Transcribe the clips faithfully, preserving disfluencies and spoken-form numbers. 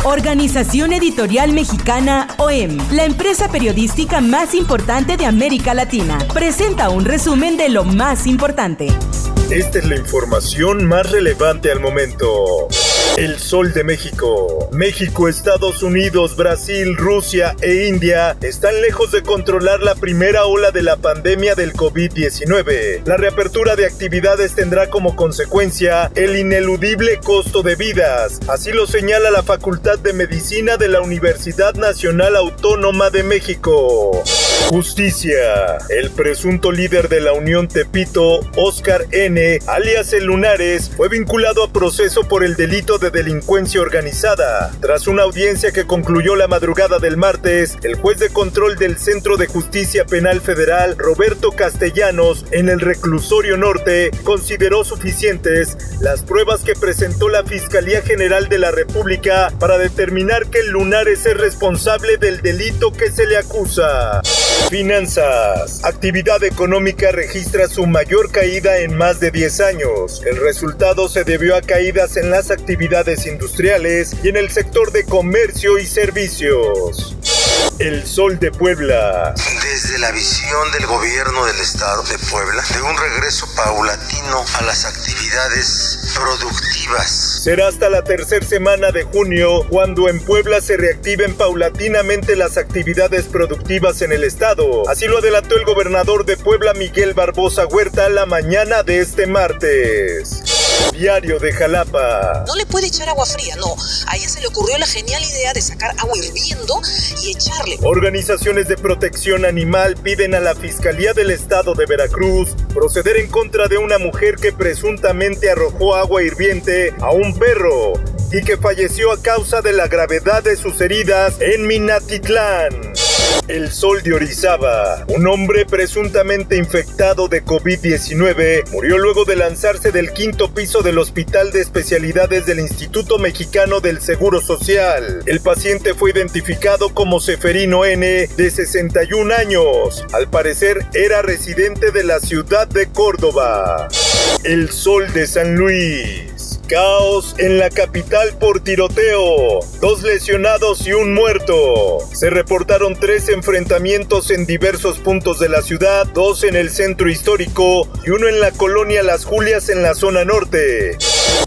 Organización Editorial Mexicana O E M, la empresa periodística más importante de América Latina, presenta un resumen de lo más importante. Esta es la información más relevante al momento. El Sol de México. México, Estados Unidos, Brasil, Rusia e India están lejos de controlar la primera ola de la pandemia del covid diecinueve. La reapertura de actividades tendrá como consecuencia el ineludible costo de vidas. Así lo señala la Facultad de Medicina de la Universidad Nacional Autónoma de México. Justicia. El presunto líder de la Unión Tepito, Oscar N., alias El Lunares, fue vinculado a proceso por el delito de delincuencia organizada. Tras una audiencia que concluyó la madrugada del martes, el juez de control del Centro de Justicia Penal Federal, Roberto Castellanos, en el Reclusorio Norte, consideró suficientes las pruebas que presentó la Fiscalía General de la República para determinar que El Lunares es responsable del delito que se le acusa. Finanzas. Actividad económica registra su mayor caída en más de diez años. El resultado se debió a caídas en las actividades industriales y en el sector de comercio y servicios. El Sol de Puebla. Desde la visión del gobierno del estado de Puebla, de un regreso paulatino a las actividades productivas. Será hasta la tercera semana de junio cuando en Puebla se reactiven paulatinamente las actividades productivas en el estado. Así lo adelantó el gobernador de Puebla, Miguel Barbosa Huerta, la mañana de este martes. Diario de Jalapa. No le puede echar agua fría, no. A ella se le ocurrió la genial idea de sacar agua hirviendo y echarle. Organizaciones de protección animal piden a la Fiscalía del Estado de Veracruz proceder en contra de una mujer que presuntamente arrojó agua hirviente a un perro y que falleció a causa de la gravedad de sus heridas en Minatitlán. El Sol de Orizaba. Un hombre presuntamente infectado de covid diecinueve murió luego de lanzarse del quinto piso del Hospital de Especialidades del Instituto Mexicano del Seguro Social. El paciente fue identificado como Seferino N., de sesenta y un años. Al parecer era residente de la ciudad de Córdoba. El Sol de San Luis. Caos en la capital por tiroteo. Dos lesionados y un muerto. Se reportaron tres enfrentamientos en diversos puntos de la ciudad, dos en el centro histórico y uno en la colonia Las Julias en la zona norte.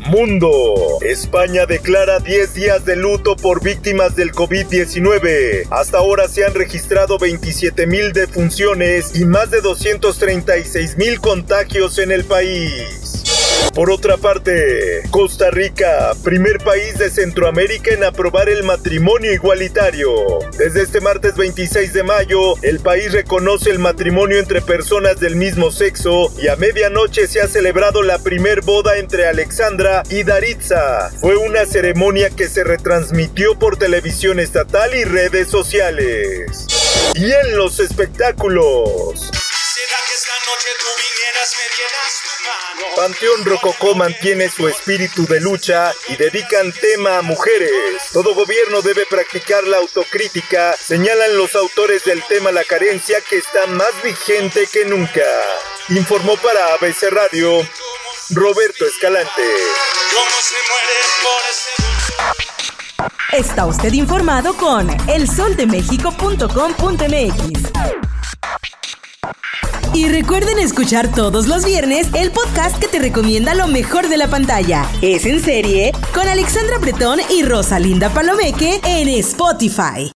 Mundo. España declara diez días de luto por víctimas del covid diecinueve. Hasta ahora se han registrado veintisiete mil defunciones y más de doscientos treinta y seis mil contagios en el país. Por otra parte, Costa Rica, primer país de Centroamérica en aprobar el matrimonio igualitario. Desde este martes veintiséis de mayo, el país reconoce el matrimonio entre personas del mismo sexo y a medianoche se ha celebrado la primer boda entre Alexandra y Daritza. Fue una ceremonia que se retransmitió por televisión estatal y redes sociales. Y en los espectáculos. Panteón Rococó mantiene su espíritu de lucha y dedican tema a mujeres. Todo gobierno debe practicar la autocrítica, señalan los autores del tema La Carencia, que está más vigente que nunca. Informó para A B C Radio, Roberto Escalante. Está usted informado con el sol de méxico punto com punto m x. Y recuerden escuchar todos los viernes el podcast que te recomienda lo mejor de la pantalla. Es en serie con Alexandra Bretón y Rosalinda Palomeque en Spotify.